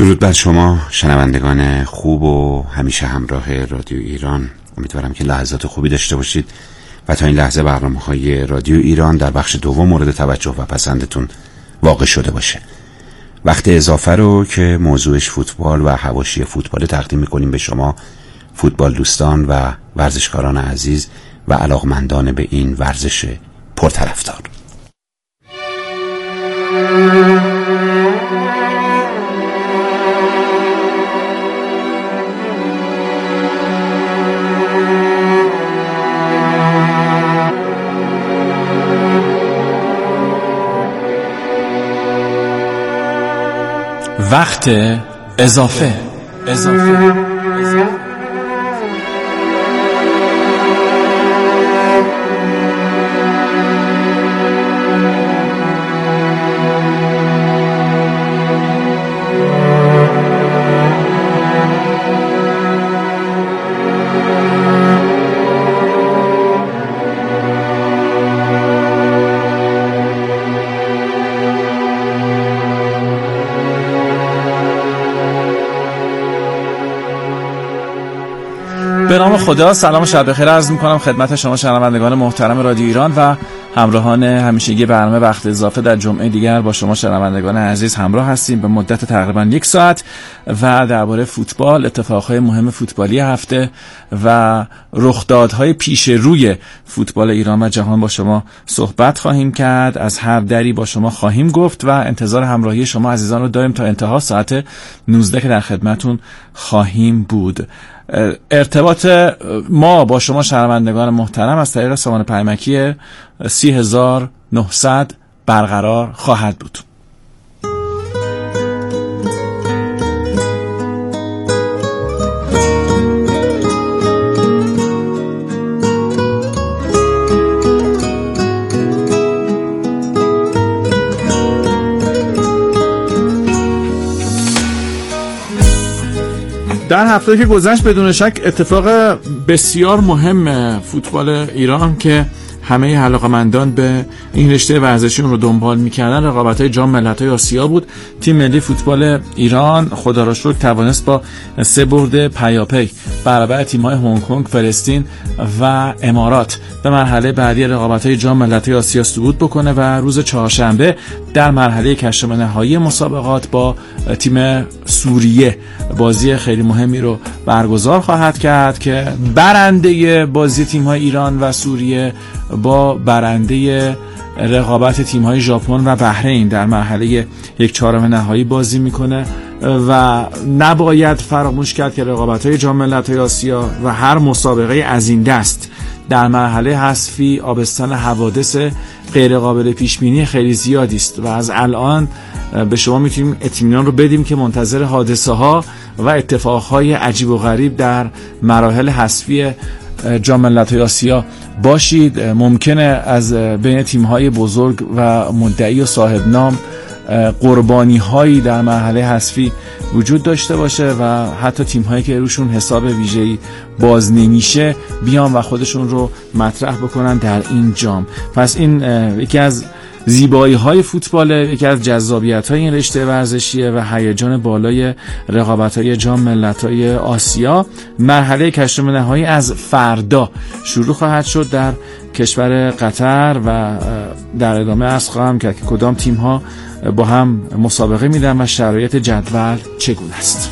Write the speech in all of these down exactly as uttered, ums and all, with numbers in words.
درود بر شما شنوندگان خوب و همیشه همراه رادیو ایران. امیدوارم که لحظات خوبی داشته باشید و تا این لحظه برنامه‌های رادیو ایران در بخش دوم مورد توجه و پسندتون واقع شده باشه. وقت اضافه رو که موضوعش فوتبال و حواشی فوتبال تقدیم می‌کنیم به شما فوتبال دوستان و ورزشکاران عزیز و علاقمندان به این ورزش پرطرفدار. وقت اضافه اضافه به نام خدا. سلام و شب بخیر عرض می‌کنم خدمت شما شنوندگان محترم رادیو ایران و همراهان همیشگی برنامه وقت اضافه. در جمعه دیگر با شما شنوندگان عزیز همراه هستیم به مدت تقریبا یک ساعت و درباره فوتبال، اتفاقهای مهم فوتبالی هفته و رخدادهای پیش روی فوتبال ایران و جهان با شما صحبت خواهیم کرد. از هر دری با شما خواهیم گفت و انتظار همراهی شما عزیزان رو داریم تا انتها ساعت نوزده که در خدمتون خواهیم بود. ارتباط ما با شما شنوندگان محترم از طریق سامان پیامکی سی هزار و نهصد برقرار خواهد بود. در هفته که گذشت بدون شک اتفاق بسیار مهم فوتبال ایران که همه علاقه‌مندان به این رشته ورزشی رو دنبال می‌کردن رقابت‌های جام ملت‌های آسیا بود. تیم ملی فوتبال ایران خدا را شکر توانست با سه برد پیاپی برابر تیم‌های هنگ کنگ، فلسطین و امارات به مرحله بعدی رقابت‌های جام ملت‌های آسیا صعود بکنه و روز چهارشنبه در مرحله کشف نهایی مسابقات با تیم سوریه بازی خیلی مهمی رو برگزار خواهد کرد که برنده بازی تیم‌های ایران و سوریه با برنده رقابت تیم‌های ژاپن و بحرین در مرحله یک چهارم نهایی بازی میکنه و نباید فراموش کرد که رقابت‌های جام ملت‌های آسیا و هر مسابقه از این دست در مرحله حذفی آبستن حوادث غیر قابل پیش بینی خیلی زیادی است و از الان به شما میتونیم اطمینان رو بدیم که منتظر حادثه ها و اتفاقهای عجیب و غریب در مراحل حذفی جام ملت‌های آسیا باشید. ممکنه از بین تیم‌های بزرگ و مدعی و صاحب نام قربانی‌هایی در مرحله حذفی وجود داشته باشه و حتی تیم‌هایی که روشون حساب ویژه‌ای باز نمیشه بیان و خودشون رو مطرح بکنن در این جام. پس این یکی از زیبایی‌های فوتبال، یکی از جذابیت‌های این رشته ورزشیه و هیجان بالای رقابت‌های جام ملت‌های آسیا. مرحله کشف نهایی از فردا شروع خواهد شد در کشور قطر و در ادامه عرض خواهم کرد که کدام تیم‌ها با هم مسابقه میدن و شرایط جدول چگونه است.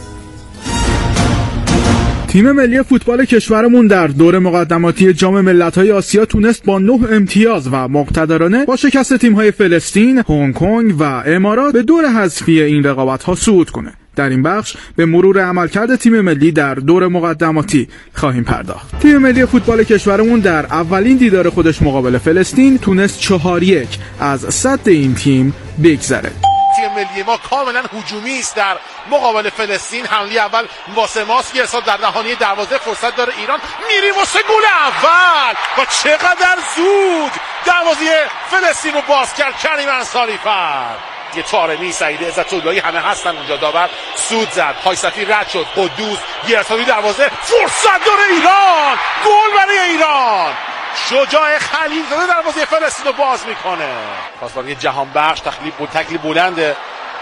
تیم ملی فوتبال کشورمون در دور مقدماتی جام ملت‌های آسیا تونست با نه امتیاز و مقتدرانه با شکست تیم‌های فلسطین، هنگ کنگ و امارات به دور حذفی این رقابت‌ها صعود کنه. در این بخش به مرور عملکرد تیم ملی در دور مقدماتی خواهیم پرداخت. تیم ملی فوتبال کشورمون در اولین دیدار خودش مقابل فلسطین تونست چهار یک از صد این تیم بگذره. تیم ملی ما کاملا هجومی است در مقابل فلسطین. حمله اول واسه ماست، یه در نهانی دروازه فرصت داره ایران، میری واسه گل اول و چقدر زود دروازه فلسطین رو باز کرد کریم انصاری فرد. یه طارمی، سعید عزت اللهی همه هستن اونجا، داور سود زد، پایصفی رد شد، قدوس گیرسانی دروازه، فرصت داره ایران، گل برای ایران. شجاع خلیلزاده دروازه فلسطین رو باز میکنه. پاسبانی جهان بخش تکلیف تکلیف بلنده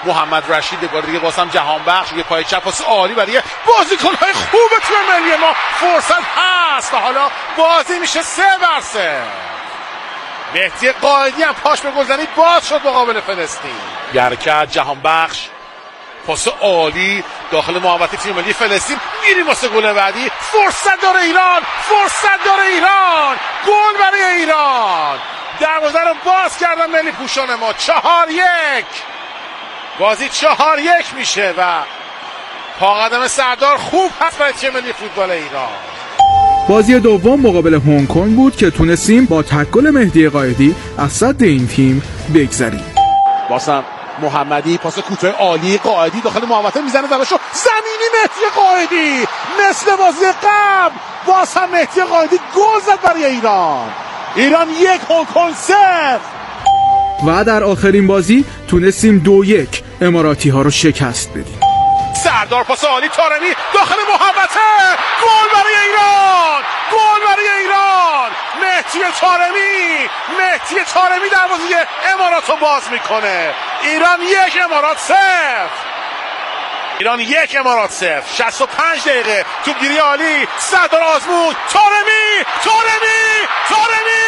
محمد رشید بار دیگه واسم جهان بخش یه پای چپ پاس عالی برای بازیکن‌های خوب تیم ملی ما. فرصت هست و حالا بازی میشه سه بر سه. مهدی قائدی هم پاش به گلزنی باز شد مقابل فلسطین. حرکت جهان بخش پاس عالی داخل محوطه تیم ملی فلسطین. میریم واسه گل بعدی. فرصت داره ایران، فرصت داره ایران. گل برای ایران. دروازه رو باز کردن ملی پوشان ما. چهار یک بازی چهار یک میشه و پا قدم سردار خوب هست برای تیم ملی فوتبال ایران. بازی دوم مقابل هنگ کنگ بود که تونستیم با تک گل مهدی قائدی از صد این تیم بگذریم. باسم محمدی پاس کوتاه عالی قائدی داخل محوطه میزنه زمینشو زمینی مهدی قائدی مثل بازی قبل باز هم مهدی قائدی گل زد برای ایران. ایران یک هنگ کنگ صفر. و در آخرین بازی تونستیم دو یک اماراتی ها رو شکست بدیم. سردار پاس عالی طارمی داخل محوطه. گل برای ایران، گل برای ایران. مهدی طارمی مهدی طارمی دروازه امارات رو باز میکنه. ایران یک امارات صفر. ایران یک امارات صفر. شصت و پنج دقیقه توپگیری عالی. سردار آزمون طارمی طارمی طارمی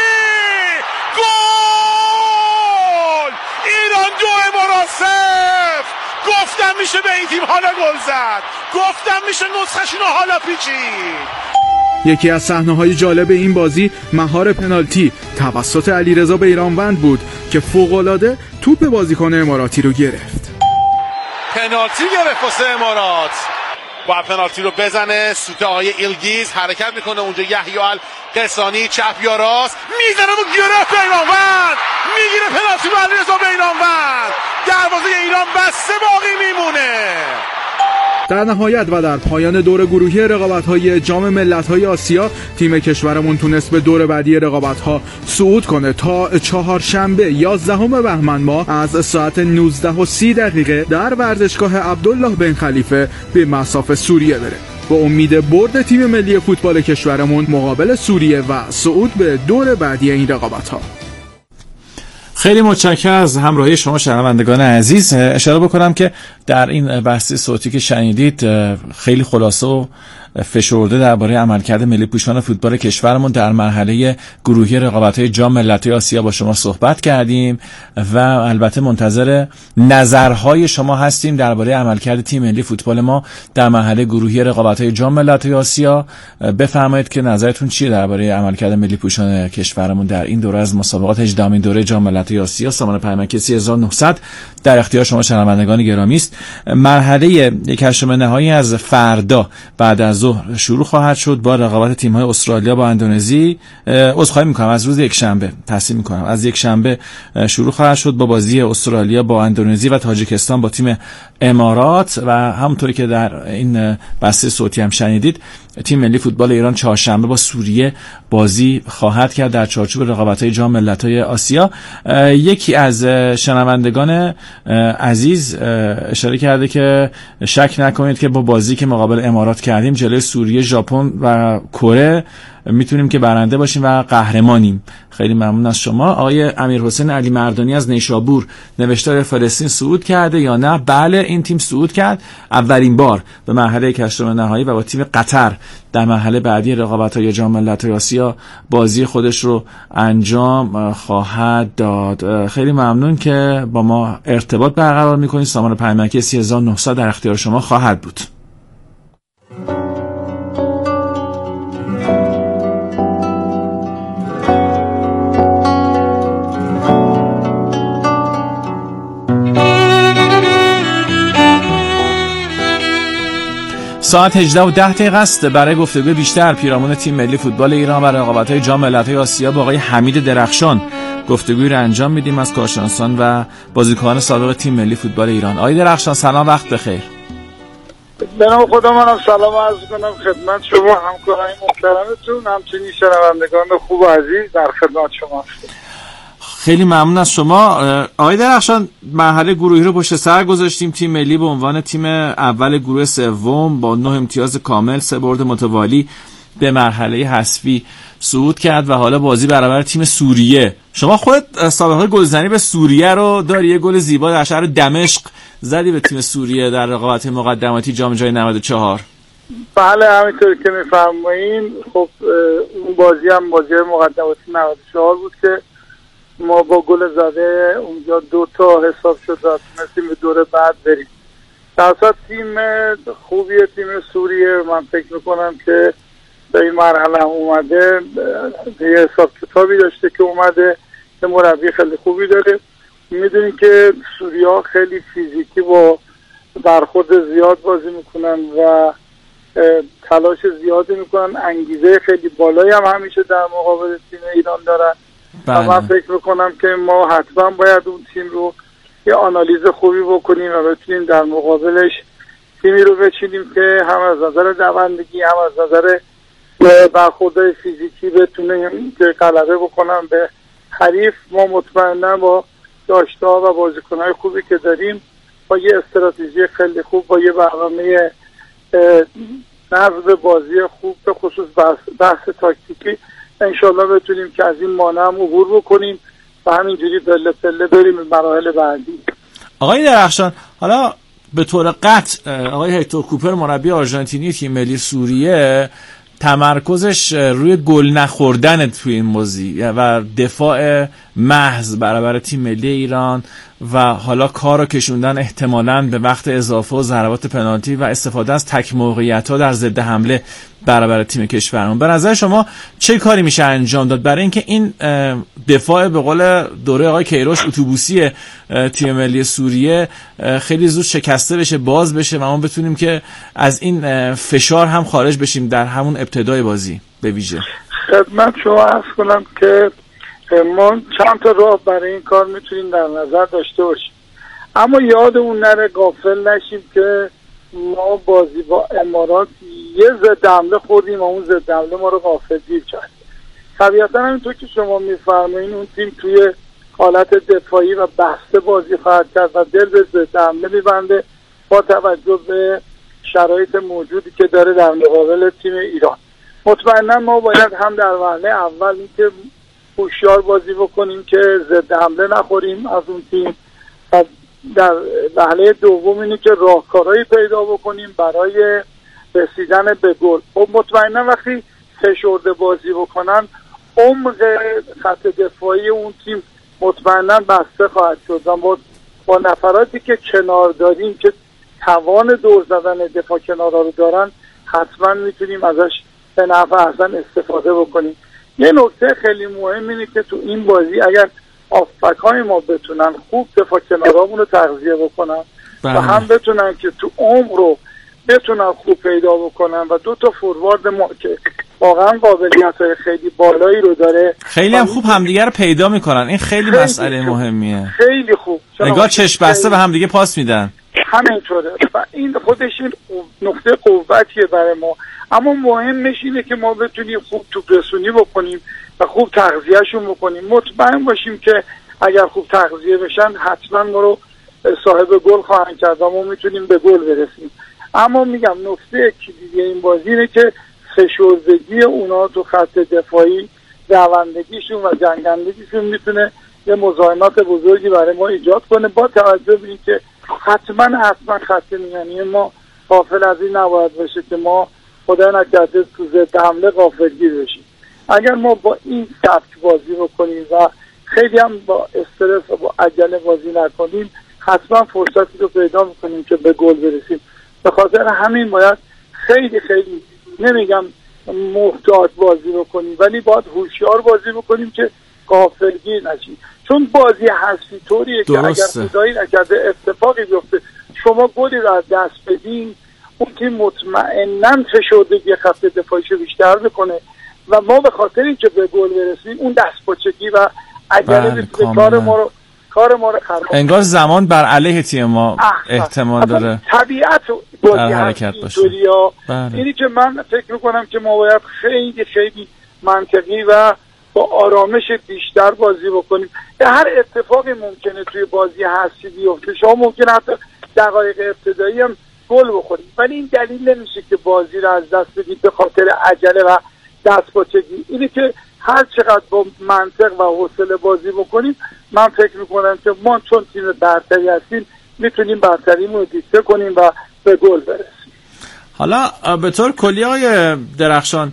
گل. ایران دو امارات صفر. گفتم میشه به این تیم حالا گل زد. گفتم میشه نسخه‌شون رو حالا پیچید. یکی از صحنه‌های جالب این بازی مهار پنالتی توسط علیرضا بیرانوند بود که فوق‌العاده توپ بازیکن اماراتی رو گرفت. پنالتی گرفت واسه امارات. با پنالتی رو بزنه. سوت آقای ایلگیز حرکت میکنه اونجا. یحیی القسانی چپ یا راست میزنه و گرفت بیرانوند. میگیره پنالتی رو علیرضا بیرانوند. دروازه ایران بسته باقی میمونه. در نهایت و در پایان دور گروهی رقابت‌های جام ملت‌های آسیا تیم کشورمون تونست به دور بعدی رقابت‌ها صعود کنه تا چهارشنبه یازدهم بهمن ماه از ساعت نوزده و سی دقیقه در ورزشگاه عبدالله بن خلیفه به مصاف سوریه بره. با امید برد تیم ملی فوتبال کشورمون مقابل سوریه و صعود به دور بعدی این رقابت‌ها. خیلی متشکرم از همراهی شما شنوندگان عزیز. اشاره بکنم که در این بحث صوتی که شنیدید خیلی خلاصه و فشرده درباره عملکرد ملی پوشان فوتبال کشورمون در مرحله گروهی رقابت‌های جام ملت‌های آسیا با شما صحبت کردیم و البته منتظر نظرهای شما هستیم درباره عملکرد تیم ملی فوتبال ما در مرحله گروهی رقابت‌های جام ملت‌های آسیا. بفرمایید که نظرتون چیه درباره عملکرد ملی پوشان کشورمون در این دوره از مسابقات هجدهمین دوره جام ملت‌های آسیا. سامان پیامکی سی هزار و نهصد در اختیار شما شنوندگان گرامی است. مرحله یک هشتم نهایی از فردا بعد از ظهر شروع خواهد شد با رقابت تیم‌های استرالیا با اندونزی. عذرخواهی می‌کنم از روز یک شنبه تصحیح می‌کنم از یک شنبه شروع خواهد شد با بازی استرالیا با اندونزی و تاجیکستان با تیم امارات و همونطوری که در این بسته صوتی هم شنیدید تیم ملی فوتبال ایران چهارشنبه با سوریه بازی خواهد کرد در چارچوب رقابت‌های جام ملت‌های آسیا. یکی از شنوندگان عزیز اشاره کرده که شک نکنید که با بازی که مقابل امارات کردیم جلوی سوریه، ژاپن و کره میتونیم که برنده باشیم و قهرمانیم. خیلی ممنون از شما. آقای امیرحسین علی مردانی از نیشابور نوشته فلسطین صعود کرده یا نه؟ بله، این تیم صعود کرد اولین بار به مرحله هشتم نهایی و با تیم قطر در مرحله بعدی رقابت‌های جام ملت‌های آسیا بازی خودش رو انجام خواهد داد. خیلی ممنون که با ما ارتباط برقرار می‌کنید. سامان پیامکی سی هزار و نهصد در اختیار شما خواهد بود. ساعت هجده و ده دقیقه است. برای گفتگو بیشتر پیرامون تیم ملی فوتبال ایران و رقابت‌های جام ملت‌های آسیا با آقای حمید درخشان گفتگویی را انجام میدیم از کارشناسان و بازیکنان سابق تیم ملی فوتبال ایران. آقای درخشان سلام، وقت بخیر. به نام خدا منم سلام عرض کنم خدمت شما همکاران محترمتون، همچنین شنوندگان خوب و عزیز در خدمت شما هستم. خیلی ممنون از شما. آقای درخشان، مرحله گروهی رو پشت سر گذاشتیم. تیم ملی به عنوان تیم اول گروه سوم با نه امتیاز کامل، سه برد متوالی به مرحله حذفی صعود کرد و حالا بازی برابر تیم سوریه شما خودت سابقه گلزنی به سوریه رو داری، یه گل زیبا در شهر دمشق زدی به تیم سوریه در رقابت مقدماتی جام جهانی نود و چهار. بله همینطور که میفرمایین. خب اون بازی هم بازی مقدماتی نود و چهار بود که ما با گل زده اونجا دو تا حساب شد و تونستیم به دور بعد بریم. در اصل تیم خوبیه تیم سوریه. من فکر میکنم که به این مرحله اومده، یه حساب کتابی داشته که اومده، یه مربی خیلی خوبی داره. میدونیم که سوریه ها خیلی فیزیکی با برخورد زیاد بازی میکنن و تلاش زیادی میکنن، انگیزه خیلی بالایی هم همیشه در مقابل تیم ایران دارن. و من فکر میکنم که ما حتما باید اون تیم رو یه آنالیز خوبی بکنیم و بتونیم در مقابلش تیمی رو بچینیم که هم از نظر دوندگی هم از نظر برخوردهای فیزیکی بتونیم که غلبه بکنم به حریف. ما مطمئنا با داشته‌ها و بازیکن‌های خوبی که داریم، با یه استراتژی خیلی خوب، با یه برنامه نظم بازی خوب به خصوص بحث, بحث تاکتیکی، انشالله بتونیم که از این مانع هم عبور بکنیم و همینجوری پله پله بریم به مراحل بعدی. آقای درخشان، حالا به طور قطع آقای هکتور کوپر مربی آرژانتینی تیم ملی سوریه تمرکزش روی گل نخوردن توی این بازی و دفاع محض برابر تیم ملی ایران و حالا کار رو کشوندن احتمالاً به وقت اضافه و ضربات پنالتی و استفاده از تک موقعیت‌ها در ضد حمله برابر تیم کشورمون. به نظر شما چه کاری میشه انجام داد برای اینکه این دفاع به قول دوره آقای کیروش اتوبوسی تیم ملی سوریه خیلی زود شکسته بشه، باز بشه و ما بتونیم که از این فشار هم خارج بشیم در همون ابتدای بازی؟ به ویژه خدمت شما عرض کنم که ما چند تا راه برای این کار میتونیم در نظر داشته باشیم، اما یادمون نره، غافل نشیم که ما بازی با امارات یه ضد حمله خوردیم و اون ضد حمله ما رو غافلگیر کرد. طبیعتا همینطور که شما میفرمایین اون تیم توی حالت دفاعی و بسته بازی خواهد کرد و دل به ضد حمله میبنده با توجه به شرایط موجودی که داره در مقابل تیم ایران. مطمئنا ما باید هم در وهله اول اینکه هوشیار بازی بکنیم که ضد حمله نخوریم از اون تیم، و در وهله دوم اینه که راهکارهایی پیدا بکنیم برای رسیدن به گل. خب مطمئنا وقتی فشرده بازی بکنن عمق خط دفاعی اون تیم مطمئنا بسته خواهد شد و با, با نفراتی که کنار داریم که توان دور زدن دفاع کنارها رو دارن حتما میتونیم ازش به نفع احسن استفاده بکنیم. یه نکته خیلی مهم اینه که تو این بازی اگر آفکای ما بتونن خوب دفاع کنارامون رو تغذیه بکنن و هم بتونن که تو عمق رو بتونن خوب پیدا بکنن و دو تا فوروارد ما که واقعا قابلیت‌های خیلی بالایی رو داره، خیلی هم خوب همدیگه رو پیدا میکنن. این خیلی, خیلی مسئله خوب. مهمیه. خیلی خوب. نگاه چشم بسته به همدیگه پاس میدن. همینطوره و این خودش این نقطه قوتیه برای ما. اما مهمش اینه که ما بتونیم خوب توپ رسونی بکنیم و خوب تغذیهشون بکنیم. مطمئن باشیم که اگر خوب تغذیه بشن حتما ما رو صاحب گل خواهند کرد و ما میتونیم به گل برسیم. اما میگم نکته کلیدی این بازی اینه که فشردگی اونا تو خط دفاعی، دوندگیشون و جنگندگیشون میتونه یه مزاحمت بزرگی برای ما ایجاد کنه، با توجه به اینکه حتما حتما خط میانی ما غافل از این نباید بشه که ما خدا نکرده تو ضد حمله غافلگیر بشیم. اگر ما با این سبک بازی بکنیم و خیلی هم با استرس و با عجله بازی نکنیم حتما فرصتی رو پیدا میکنیم که به گل برسیم. به خاطر همین باید خیلی خیلی نمیگم محتاط بازی بکنیم، ولی باید هوشیار بازی بکنیم که غافلگیر نشیم، چون بازی حذفی طوریه که اگر خدایی نکرده اتفاقی بیفته شما گلی رو از دست بدین، اون تیم مطمئناً فشردگی خط دفاعیشو بیشتر بکنه و ما به خاطر اینکه به گل برسیم اون دستپاچگی و عجله به کار ما رو کار ما رو خراب. انگار زمان بر علیه تیم ما احتمال داره طبیعت بازی حرکت باشه. اینی که من فکر میکنم که ما باید خیلی خیلی منطقی و با آرامش بیشتر بازی بکنیم. هر اتفاقی ممکنه توی بازی حذفی بیفته، شما ممکنه حتی دقایق ابتدایی هم گل بخورید، ولی این دلیل نمیشه که بازی رو از دست بدید به خاطر عجله و دستپاچگی. اینی که هر چقدر با منطق و حوصله بازی بکنیم من فکر میکنم که ما چون تیم برتری هستیم میتونیم برتریمون رو دیکته کنیم و به گل برسیم. حالا به طور کلی آقای درخشان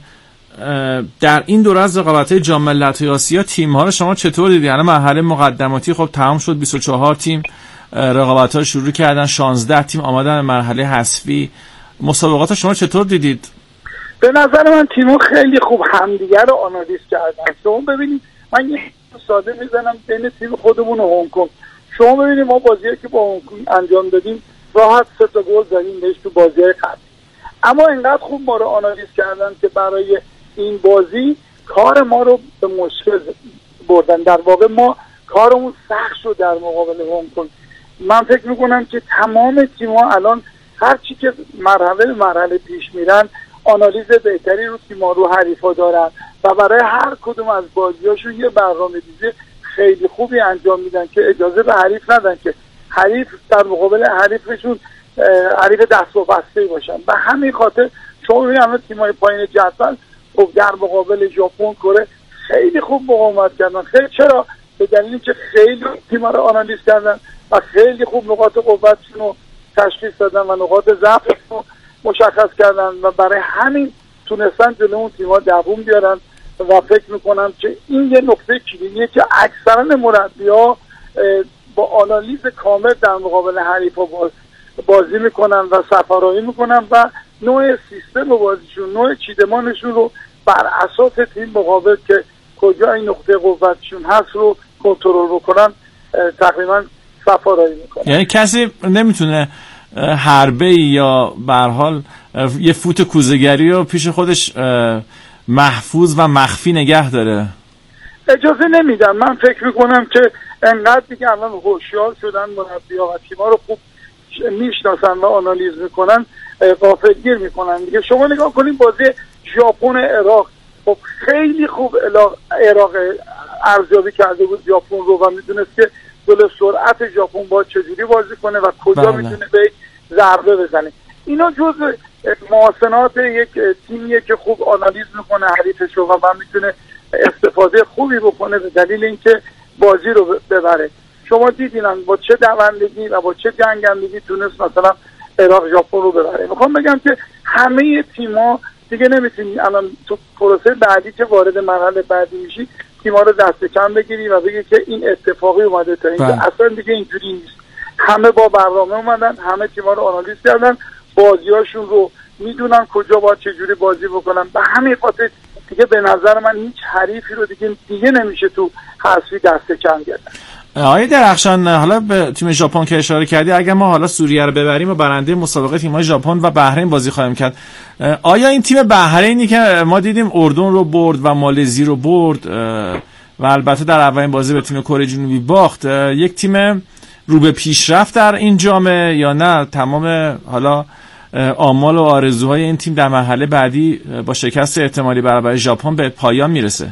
در این دوره از رقابت‌های جام ملت‌های آسیا تیم‌ها رو شما چطور دیدید؟ یعنی مرحله مقدماتی خب تمام شد، بیست و چهار تیم رقابت‌ها رو شروع کردن، شانزده تیم آمدن به مرحله حذفی. مسابقات شما چطور دیدید؟ به نظر من تیم‌ها خیلی خوب همدیگر رو آنالیز کردن. شما ببینید من یه ساده میزنم بین تیم خودمون و هنگ کنگ. شما ببینید ما بازیایی که با هنگ کنگ انجام دادیم راحت سه تا گل زدیم بهش تو بازی‌های قبلی. اما اینقدر خوب ما رو آنالیز کردن که برای این بازی کار ما رو به مشکل بردن. در واقع ما کارمون سخت شد در مقابل هنگ کنگ. من فکر میکنم که تمام تیم‌ها الان هر چی که مرحله مرحله پیش میرن آنالیز بهتری رو تیم‌ها رو حریفا دارن و برای هر کدوم از بازیاشون یه برنامه‌ریزی خیلی خوبی انجام میدن که اجازه به حریف ندن که حریف در مقابل حریفشون حریف دست و بسته باشن. و همین خاطر شما ببینید الان تیم‌های پایین جدول خب در مقابل ژاپن، کره خیلی خوب مقاومت کردن. خیلی چرا؟ به دلیلی که خیلی تیم‌ها رو آنالیز کردن و خیلی خوب نقاط قوتشون رو تشخیص دادن و نقاط ضعفشون رو مشخص کردن و برای همین تونستن جلو اون تیم‌ها دووم بیارن. و فکر میکنم که این یه نقطه کلیدیه که اکثرا مربی‌ها با آنالیز کامل در مقابل حریفا بازی میکنن و سفرایی میکنن و نوع سیستم بازیشون، نوع چیدمانشون رو بر اساس تیم مقابل که کجا این نقطه قوتشون هست رو کنترل بکنن تقریبا سفرایی میکنن. یعنی کسی نمیتونه حربه‌ای یا به هر حال یه فوت کوزه‌گری رو پیش خودش محفوظ و مخفی نگه داره؟ اجازه نمیدم. من فکر میکنم که انقدر دیگه الان هوشیار شدن مربی‌ها و تیم‌ها رو خوب میشناسن و آنالیز میکنن، غافلگیر میکنن دیگه. شما نگاه کنید بازی ژاپن عراق، خب خیلی خوب عراق ارزیابی کرده بود ژاپن رو و میدونست که جلو سرعت ژاپن با چجوری بازی کنه و کجا بله. میتونه به ضربه بزنه. اینا جزء محاسنات یک تیمیه که خوب آنالیز میکنه حریفش رو و من میتونه استفاده خوبی بکنه به دلیل اینکه بازی رو ببره. شما دیدین با چه دوندگی و با چه جنگندگی تونست مثلا عراق ژاپن رو ببره. میخوام بگم که همه تیم‌ها دیگه نمیتونی الان تو پروسه بعدی که وارد مرحله بعدی میشی تیم‌ها رو دست کم بگیری و بگی که این اتفاقی اومده تا اینجا. اصلا دیگه اینجوری نیست. همه با برنامه اومدن، همه تیم‌ها رو آنالیز کردن، بازیاشون رو میدونن کجا باید چجوری بازی بکنن. به همین خاطر دیگه به نظر من هیچ حریفی رو دیگه دیگه نمیشه تو حذفی دست کم گرفت. آقای درخشان، حالا به تیم ژاپن که اشاره کردی، اگر ما حالا سوریه رو ببریم و برنده مسابقه تیم‌های ژاپن و بحرین بازی خواهیم کرد، آیا این تیم بحرینی که ما دیدیم اردن رو برد و مالزی رو برد و البته در اولین بازی به تیم کره جنوبی باخت، یک تیم رو به پیشرفت در این جامعه یا نه تمام حالا آمال و آرزوهای این تیم در مرحله بعدی با شکست احتمالی برابر ژاپن به پایان میرسه؟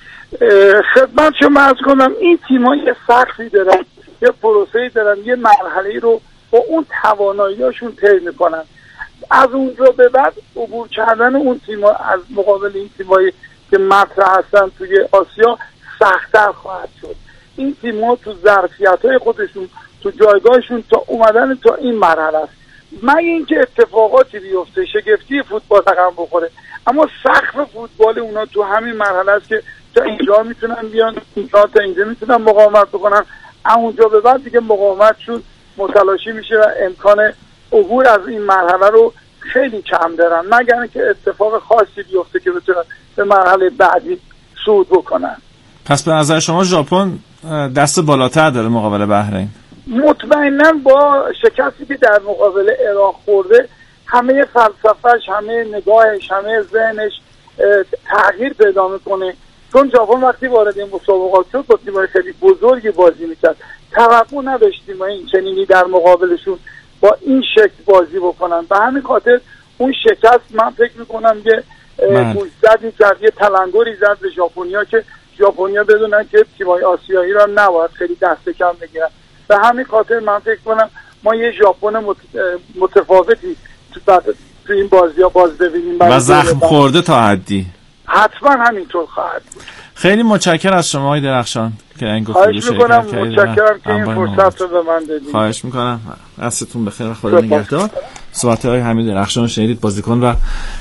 خدمت شما عرض کنم این تیم‌ها یه سقفی دارن، یه پروسه‌ای دارن، یه مرحله‌ای رو با اون توانایی‌هاشون طی می‌کنن. از اونجا به بعد عبور کردن اون تیم‌ها از مقابل این تیم‌هایی که مطرح هستن توی آسیا سخت‌تر خواهد شد. این تیم‌ها تو ظرفیت‌های خودشون، تو جایگاهشون تا اومدن تا این مرحله است. مگه اینکه اتفاقاتی بیفته شگفتی فوتبال رقم بخوره، اما سقف فوتبال اونا تو همین مرحله است که تا اینجا میتونن بیان، اینجا تا اینجا میتونن مقاومت بکنن، اونجا به بعد دیگه مقاومتشون متلاشی میشه و امکان عبور از این مرحله رو خیلی کم دارن، مگر اینکه اتفاق خاصی بیفته که بتونن به مرحله بعدی صعود بکنن. پس به نظر شما ژاپن دست بالاتر داره مقابل بحرین؟ مطمئنا با شکستی که در مقابل عراق خورده همه فلسفهش، همه نگاهش، همه ذهنش تغییر پیدا میکنه. چون ژاپن وقتی وارد این مسابقات شد با تیم‌های خیلی بزرگی بازی میکرد، توقع نداشتیم این چنینی در مقابلشون با این شکل بازی بکنن. به همین خاطر اون شکست من فکر میکنم که گوشزدی کرد، یه تلنگری زد به ژاپنیا که ژاپنیا بدونن که تیم‌های آسیایی را نباید خیلی دست کم بگیرن. به همین خاطر من فکر کنم ما یه ژاپن متفاوتی تو این بازی‌ها باز ببینیم و زخم خورده تا حدی. حتما همینطور خواهد بود. خیلی متشکرم از شما آقای درخشان که این گفتگو خواهش میکنم، متشکرم که این فرصت رو به من دادید. خواهش میکنم، دستتون بخیر و خدا نگهدار. صحبت های حمید درخشان شنیدید، بازیکن و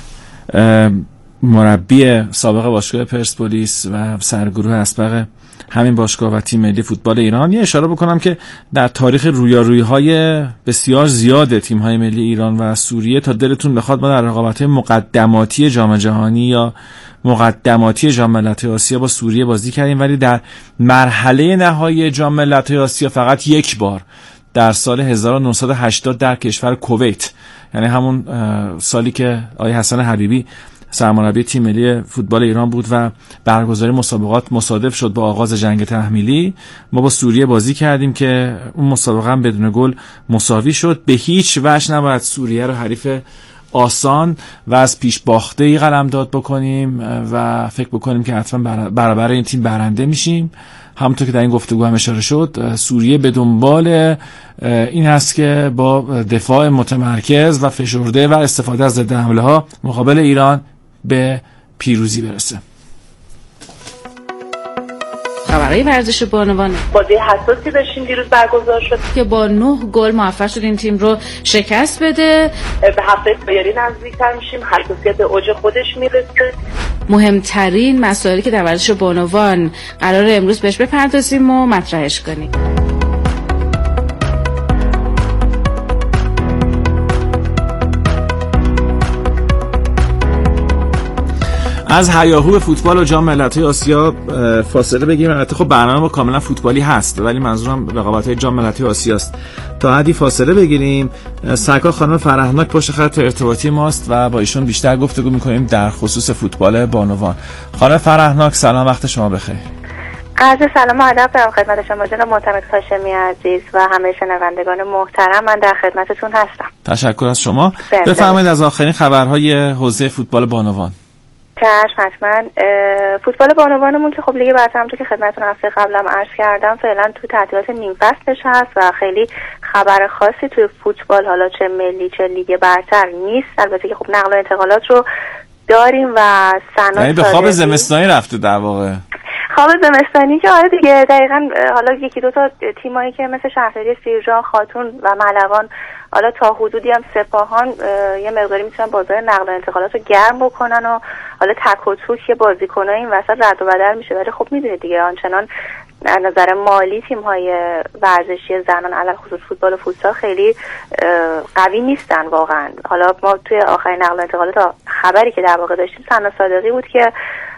مربی سابق باشگاه پرسپولیس و سرگروه اسبق همین باشگاه و تیم ملی فوتبال ایران. یه اشاره بکنم که در تاریخ رویارویی‌های بسیار زیاد تیم‌های ملی ایران و سوریه تا دلتون بخواد ما در رقابت‌های مقدماتی جام جهانی یا مقدماتی جام ملت‌های آسیا با سوریه بازی کردیم، ولی در مرحله نهایی جام ملت‌های آسیا فقط یک بار در سال هزار و نهصد و هشتاد در کشور کویت، یعنی همون سالی که آقای حسن حبیبی سرمربی تیم ملی فوتبال ایران بود و برگزاری مسابقات مصادف شد با آغاز جنگ تحمیلی، ما با سوریه بازی کردیم که اون مسابقه هم بدون گل مساوی شد. به هیچ وجه نباید سوریه رو حریف آسان و از پیش باخته‌ای قلمداد بکنیم و فکر بکنیم که حتما برابر این تیم برنده میشیم. همونطور که در این گفتگو هم اشاره شد، سوریه به دنبال این هست که با دفاع متمرکز و فشرده و استفاده از ضد حمله ها مقابل ایران به پیروزی برسه. خبرهای ورزش بانوان، بازی حساسی داشتیم دیروز برگزار شد که با نه گل موفق شد این تیم رو شکست بده. به هفته پایانی نزدیک‌تر میشیم، حساسیت اوج خودش میرسه. مهمترین مسائلی که در ورزش بانوان قراره امروز بهش بپردازیم و مطرحش کنیم. از هیاهو فوتبال و جام ملت‌های آسیا فاصله بگیریم. البته خب برنامه ما کاملا فوتبالی هست، ولی منظورم رقابت‌های جام ملت‌های آسیاست. تا حدی فاصله بگیریم. سرکار خانم فرهناک پشت خط ارتباطی ماست و با ایشون بیشتر گفتگو می‌کنیم در خصوص فوتبال بانوان. خانم فرهناک سلام، وقت شما بخیر. عرض سلام و ادب دارم خدمت شما جناب معتمد هاشمی عزیز و همه شنوندگان محترم. من در خدمتتون هستم. تشکر از شما. بفرمایید از آخرین خبرهای حوزه فوتبال بانوان. چشم حتما. فوتبال بانوانمون که خب لیگ برتر همونطور که خدمتتون هفته قبلم عرض کردم فعلا تو تعطیلات نیم فصلش هست و خیلی خبر خاصی توی فوتبال حالا چه ملی چه لیگ برتر نیست. البته که خب نقل و انتقالات رو داریم و سنا یعنی به خواب زمستانی رفته در واقع. خواب زمستانی که آره دیگه دقیقاً. حالا یکی دو تا تیمایی که مثل شهرداری سیرجان، خاتون و ملوان حالا تا حدودی هم سپاهان یه مقداری میتونن بازار نقل و انتقالات رو گرم بکنن و حالا تک و توک یه بازیکنای این وسط رد و بدل میشه، ولی خب میدونید دیگه آنچنان از نظر مالی تیم‌های ورزشی زنان علل خصوص فوتبال و فوتسال خیلی قوی نیستن واقعا. حالا ما توی آخرین نقل و انتقالات خبری که در واقع داشتیم سنا صادقی بود که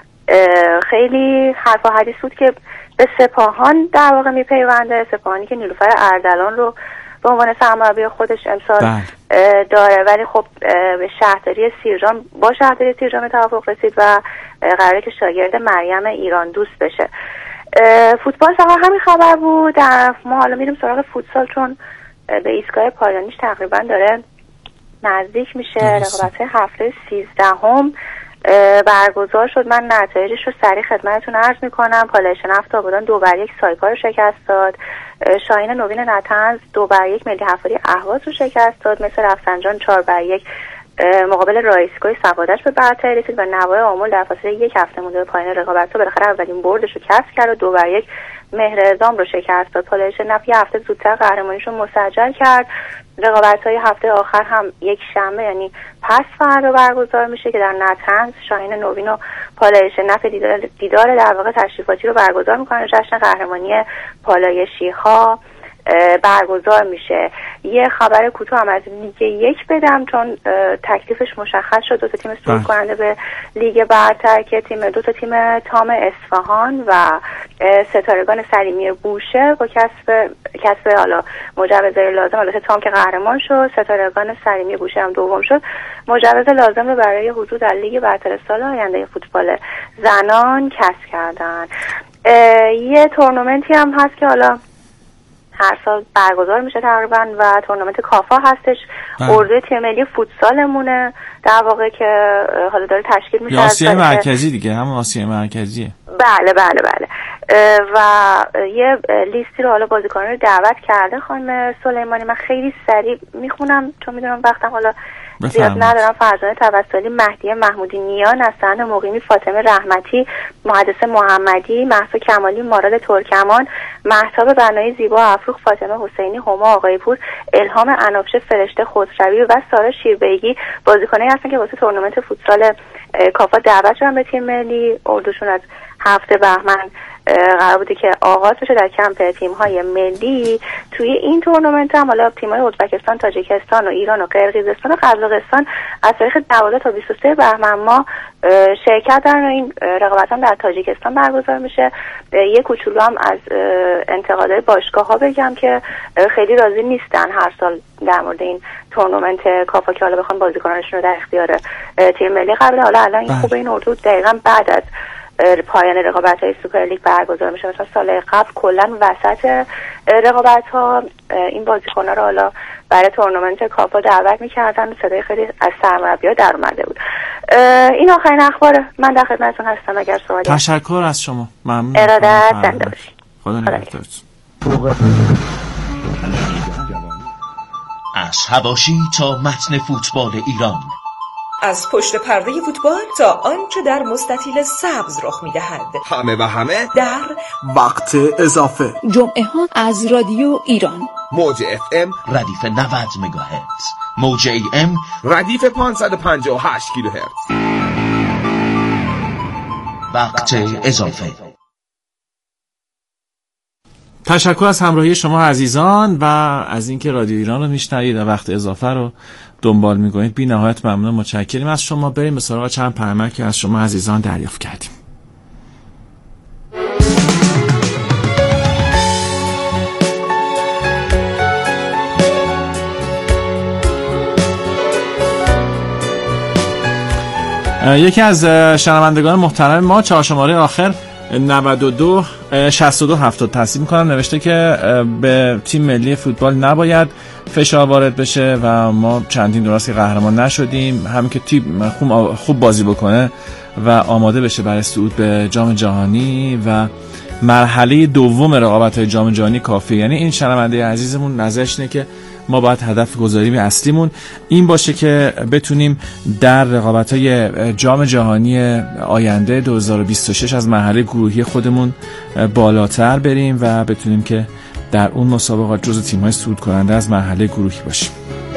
خیلی حرف و حدیث بود که به سپاهان در واقع میپیونده، سپاهانی که نیلوفر اردلان رو به عنوان سرمربی خودش امسال داره، ولی خب به شهرداری سیرجان با شهرداری سیرجان توافق رسید و قراره که شاگرد مریم ایران دوست بشه. فوتبال فقط همین خبر بود. ما حالا میریم سراغ فوتسال چون به ایستگاه پایانیش تقریبا داره نزدیک میشه. رقابت هفته سیزدهم برگزار شد. من نتایجش رو سریع خدمتتون عرض میکنم. پالایش نفت آبادان دو بر یک سایپا رو شکست داد. شاهین نوین نطنز دو بر یک ملی حفاری اهواز رو شکست داد. مثل رفسنجان چهار بر یک مقابل رایسکوی سوادش به برتری رسید و نوای آمل در فاصله یک هفته مونده به پایان رقابت رو بالاخره اولین بردش رو کسب کرد و دو بر یک مهرعظام رو شکست داد. پالایش نفت یه هفته زودتر قهرمانیش رو مسجل کرد. رقابت‌های هفته آخر هم یک شنبه یعنی پس فردا برگزار میشه که در نطنز شاهین نوین و پالایش نفت دیدار, دیدار در واقع تشریفاتی رو برگزار میکنن. جشن قهرمانی پالایشی ها برگزار میشه. یه خبر کوتاه هم از لیگ یک بدم چون تکلیفش مشخص شد. دو تا تیم صعود کننده به لیگ برتر که تیم دو تا تیم تام اصفهان و ستارگان سلیمی بوشه با کسب کسب حالا مجوز لازم، البته تام که قهرمان شد، ستارگان سلیمی بوشه هم دوم شد، مجوز لازم رو برای حضور در لیگ برتر سال آینده فوتبال زنان کسب کردن. یه تورنمنتی هم هست که حالا هر سال برگزار میشه تقریبا و تورنمنت کافا هستش. اردوی تیم ملی فوتسالمونه در واقع که حالا داره تشکیل میشه. آسیای مرکزی دیگه، همون آسیای مرکزیه. بله بله بله و یه لیستی رو حالا بازیکنان رو دعوت کرده خانم سلیمانی. من خیلی سریع میخونم چون میدونم وقتم حالا زیاد ندارم. فرزانه توسلی، مهدی محمودی نیا، نصران مقیمی، فاطمه رحمتی، محدث محمدی، مهسا کمالی، مارال ترکمان، مهتاب بنایی، زیبا افروخ، فاطمه حسینی، هما آقایپور، الهام انوشه، فرشته خسروی و سارا شیربیگی بازیکنایی هستن که واسه تورنمنت فوتسال کافا دعوت شدن به تیم ملی. اردوشون از هفته بهمن قرار بوده که آغاز بشه در کمپ تیم‌های ملی. توی این تورنمنت هم حالا تیم‌های ازبکستان، تاجیکستان و ایران و قرقیزستان و قزاقستان از تاریخ دوازده تا بیست و سه بهمن ماه شرکت دارن و این رقابت هم در تاجیکستان برگزار میشه. یه کوچولو هم از انتقادهای باشگاه‌ها بگم که خیلی راضی نیستن هر سال در مورد این تورنمنت کافا که حالا بخوان بازیکنانشون رو در اختیار تیم ملی قرار. حالا الان این خوبه این اردو دقیقاً بعد از پایان رقابت‌های سوپر لیگ برگزار میشه. مثلا سال قبل کلا وسط رقابت‌ها این بازیکن‌ها رو حالا برای تورنمنت کافا دعوت می‌کردن و صدای خیلی از سرمربی‌ها در اومده بود. این آخرین اخباره. من در خدمتتون هستم اگر سوالی. تشکر از شما. ممنون. ارادت زنده باشید. خدا نگهدارتون. از حواشی تا متن فوتبال ایران، از پشت پرده فوتبال تا آنچه در مستطیل سبز رخ می‌دهد، همه و همه در وقت اضافه. جمعه ها از رادیو ایران، موج اف ام ردیف نود مگاهرتز، موج ای ام ردیف پانصد و پنجاه و هشت کیلوهرتز. وقت اضافه. تشکر از همراهی شما عزیزان و از اینکه رادیو ایران رو میشنوید و وقت اضافه رو دنبال میکنید. بی نهایت ممنون، متشکریم از شما. بریم به سراغ چند پیام که از شما عزیزان دریافت کردیم. یکی از شنوندگان محترم ما چهار شماره آخر نود و دو شصت و دو هفتاد تصمیم میکنم نوشته که به تیم ملی فوتبال نباید فشار وارد بشه و ما چندین دراست که قهرمان نشدیم. همین که تیم خوب بازی بکنه و آماده بشه برای صعود به جام جهانی و مرحله دوم رقابت‌های جام جهانی کافیه. یعنی این شنونده عزیزمون نظرش اینه که ما باید هدف گذاری اصلیمون این باشه که بتونیم در رقابت‌های جام جهانی آینده دو هزار و بیست و شش از مرحله گروهی خودمون بالاتر بریم و بتونیم که در اون مسابقات جزو تیم‌های صعود کننده از مرحله گروهی باشیم.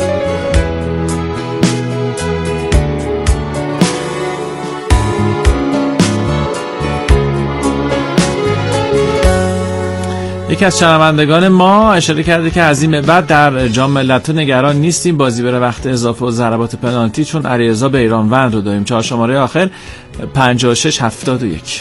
یکی از شنوندگان ما اشاره کرده که از این به بعد در جام ملت‌ها نگران نیستیم، بازی بره وقت اضافه و ضربات پنالتی چون علیرضا بیرانوند رو داریم. چهار شماره آخر پنجاه و شش هفتاد و یک.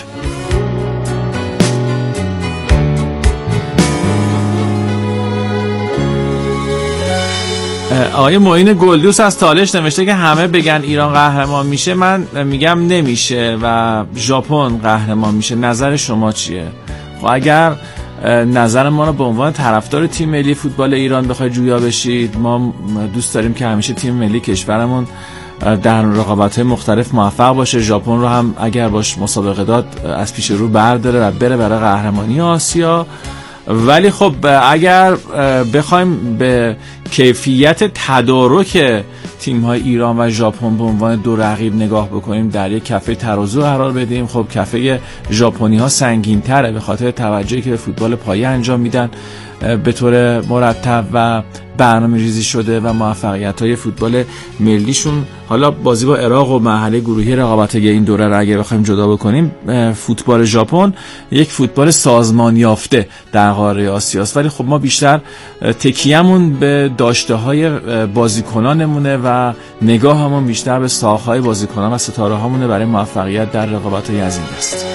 آقای معین گلدوس از تالش نوشته که همه بگن ایران قهرمان میشه، من میگم نمیشه و ژاپن قهرمان میشه. نظر شما چیه؟ خب اگر نظر ما رو به عنوان طرفدار تیم ملی فوتبال ایران بخواید جویا بشید، ما دوست داریم که همیشه تیم ملی کشورمون در رقابت‌های مختلف موفق باشه. ژاپن رو هم اگر باش مسابقه داد از پیش رو برداره و بره برای قهرمانی آسیا. ولی خب اگر بخوایم به کیفیت تدارک تیم‌های ایران و ژاپن به عنوان دو رقیب نگاه بکنیم، در یک کفه ترازو قرار بدیم، خب کفه ژاپنی‌ها سنگین‌تره به خاطر توجهی که به فوتبال پایه انجام میدن به طور مرتب و برنامه‌ریزی شده و موفقیت‌های فوتبال ملیشون. حالا بازی با عراق و مرحله گروهی رقابت‌های این دوره را اگه بخوایم جدا بکنیم، فوتبال ژاپن یک فوتبال سازمان یافته در قاره آسیاست، ولی خب ما بیشتر تکیه‌مون به داشته‌های بازیکنانمونه و نگاهمون بیشتر به ساخت‌های بازیکنان و ستاره‌هامونه برای موفقیت در رقابت‌های از این دست.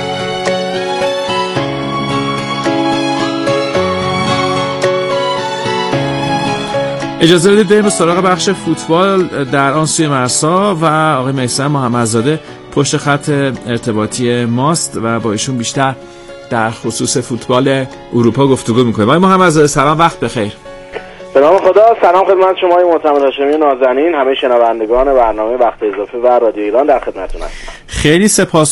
اجازه بدید بریم به سراغ بخش فوتبال در آن سوی مرسا و آقای میثم محمدزاده پشت خط ارتباطی ماست و با ایشون بیشتر در خصوص فوتبال اروپا گفتگو میکنیم. آقای محمدزاده سلام، وقت بخیر. به نام خدا، سلام خدمت شما معتمد هاشمی نازنین، همه شنوندگان برنامه وقت اضافه و رادیو ایران در خدمتتون هستم. خیلی سپاس